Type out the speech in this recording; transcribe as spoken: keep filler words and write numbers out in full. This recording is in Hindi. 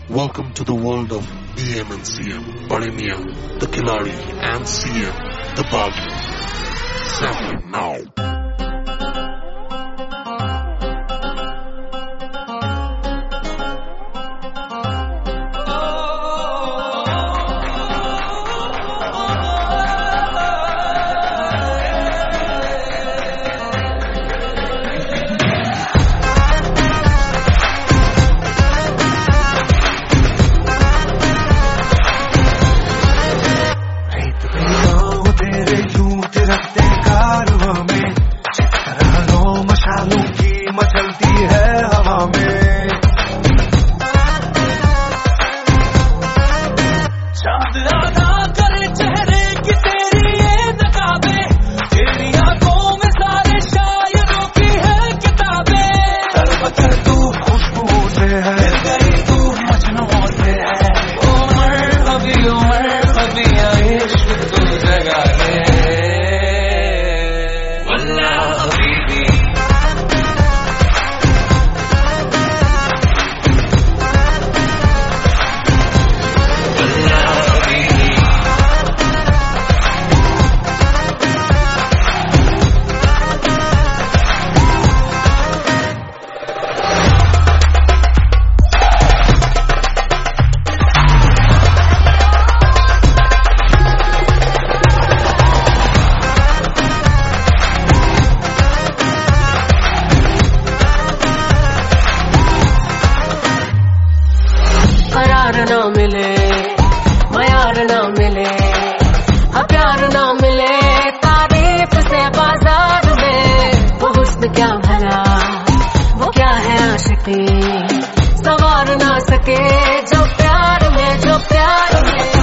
Welcome to the world of B M and C M, Bade Miyan, the Khiladi, and C M, the Baghi. Sample now. मचलती है हवा में चांद अदा करे चेहरे की तेरी ये नकाबें, तेरी आंखों में सारे शायरों की है किताबें। सर बकर तू खुशबू से है, दिल गई तू मजनू से है। उमर अभी उमर अभी इश्क तू जगा दे वल्ला हबीबी। ना मिले मयार ना मिले, हाँ प्यार ना मिले तारीफ से बाजार में। वो हुस्न क्या भला वो क्या है आशिकी, सवार ना सके जो प्यार में जो प्यार में।